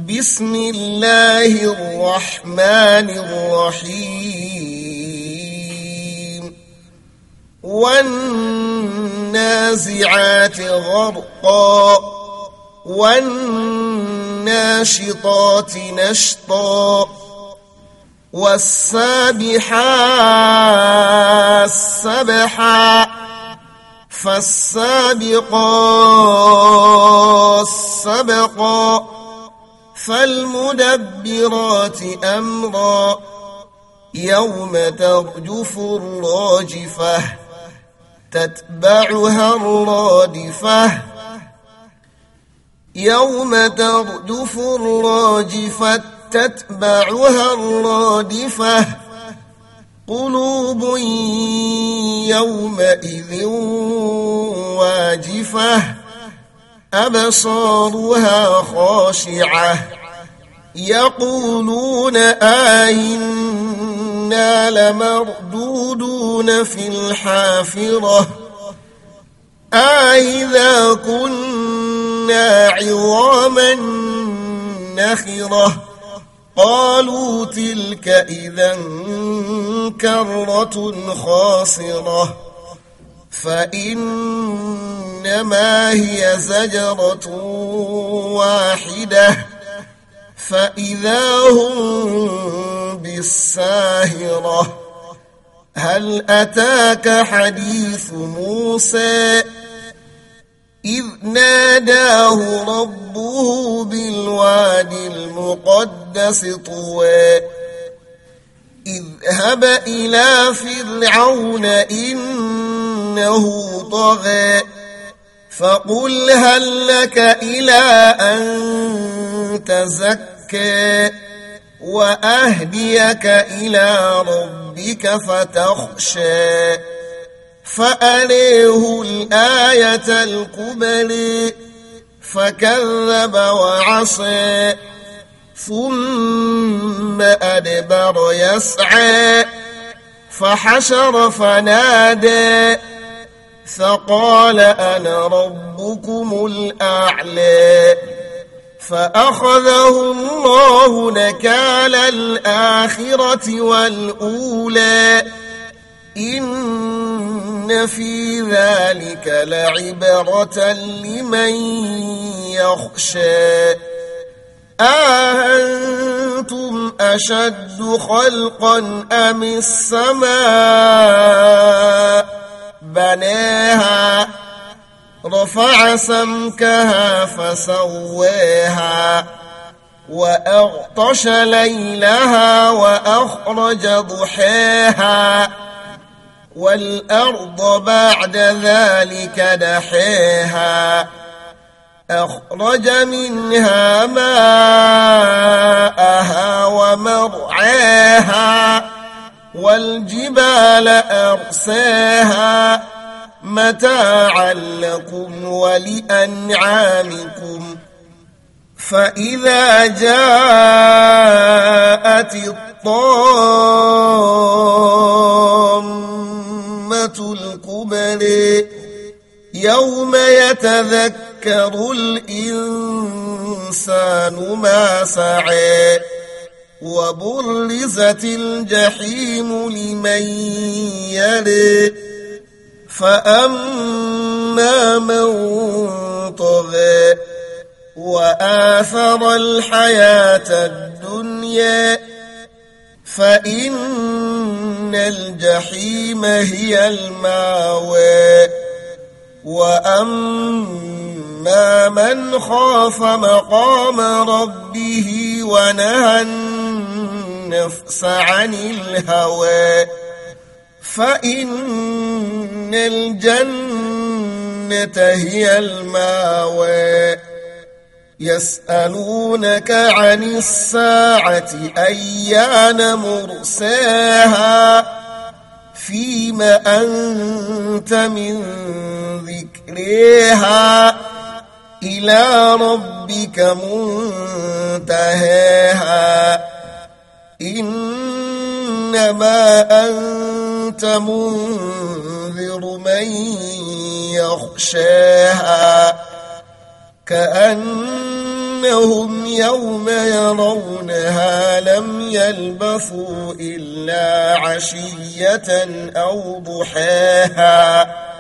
بسم الله الرحمن الرحيم والنازعات غرقا والناشطات نشطا والسابحات سبحا فالسابقات سبقا فالمدبرات أمرا يوم ترجف الراجفة تتبعها الرادفة يوم ترجف الراجفة تتبعها الرادفة قلوب يومئذ واجفة أبصارها خاشعة يقولون أئنا لمردودون في الحافرة أئذا كنا عظاما نخرة قالوا تلك إذا كرة خاسرة فإنما هي زجرة واحدة فإذا هم بالساهرة هل أتاك حديث موسى إذ ناداه ربه بالوادي المقدس طوى اذهب إلى فرعون إنه طغى فقل هل لك إلى أن تزكى وأهديك إلى ربك فتخشى فأريه الآية الكبرى فكذب وعصى ثم أدبر يسعى فحشر فنادى فقال أنا ربكم الأعلى فأخذه الله نكال الآخرة والأولى إن في ذلك لعبرة لمن يخشى أأنتم أشد خلقا أم السماء بناها رفع سمكها فسواها وأغطش ليلها وأخرج ضحاها والأرض بعد ذلك دحاها أخرج منها ماءها ومرعاها والجبال أرساها متاعا لكم ولأنعامكم فإذا جاءت الطامة الكبرى يوم يتذكر الإنسان ما سعى وبرزت الجحيم لمن يرى فأما من طغى وآثر الحياة الدنيا فإن الجحيم هي المأوى وأما من خاف مقام ربه ونهى النفس عن الهوى فإن الجنة هي المأوى يسألونك عن الساعة أيان مرساها فيم أنت من ذكرها إلى ربك منتهاها إنما أنت منذر من يخشاها كأن كأنهم يوم يرونها لم يلبثوا إلا عشية أو ضحاها